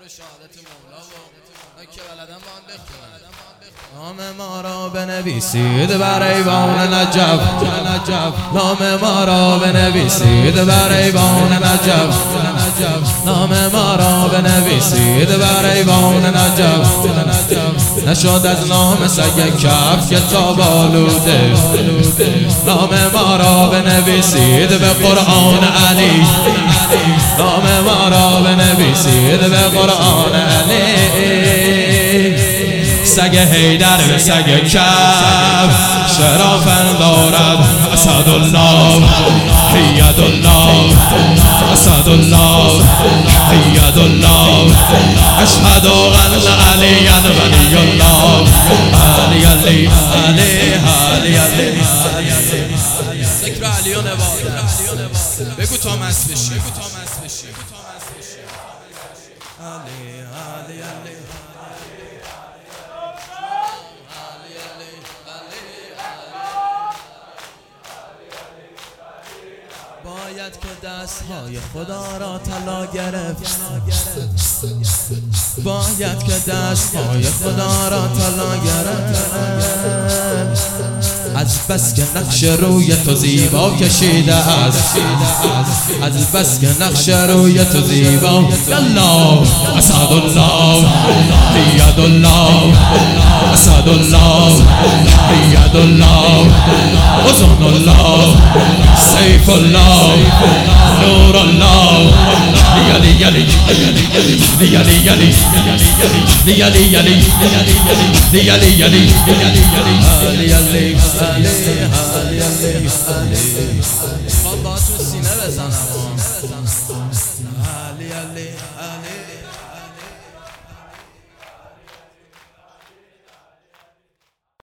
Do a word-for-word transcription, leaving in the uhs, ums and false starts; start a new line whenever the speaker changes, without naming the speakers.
به شهادت مولا و که بلدن با هم بخونن.
نام ما را بنویسید بر ایوان نجف، نام ما را بنویسید بر ایوان نجف، نام ما را بنویسید بر ایوان نجف. نشد از نام سگ کف کتاب آلوده، نام ما را بنویسید به قرآن علی، نام ما را بنویسید به قرآن علی. سگ حیدر به سگ کف شرافن دارد، اسد الله حید الله، اسد الله حید الله. اشهد ان علی ولی الله، علی علی علی علی علی.
ذکر علی و نوازه بگو تا مست بشی.
علی علی علی. باید که دستهای خدا را طلا گرفت، باید که دستهای خدا را طلا گرفت. از بس که نقش روی تو زیبا کشیده است، از بس که نقش روی تو زیبا. الله اسد الله حید الله، اسد الله حید الله. اذن الله سیف الله نور الله. یلی یلی یلی یلی یلی یلی یلی یلی.
خواب با تو سینه بزنم.
علی علی علی